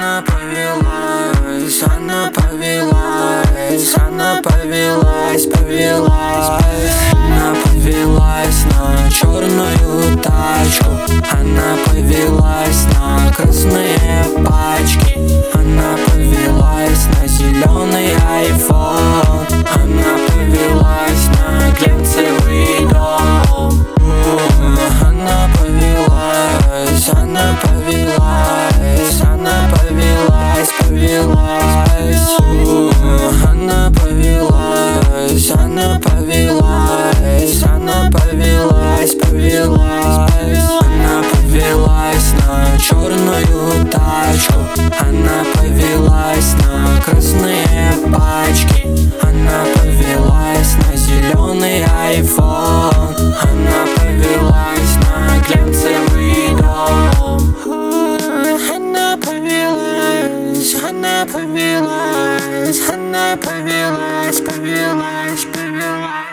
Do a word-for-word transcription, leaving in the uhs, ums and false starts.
Она повелась, она повелась, она повелась, повелась. Она повелась на черную тачку, она повелась на красные пачки, она повелась на зеленый айфон, она повелась на глянцевый дом. Она повелась, она повелась, она повелась, повелась. Она повелась, она повелась, она повелась, повелась. Она повелась на черную тачку, она повелась на красные пачки, она повелась на зеленый айфон, она повелась на глянцевый дом. Она повелась, она повелась, она повелась, повелась, повелась.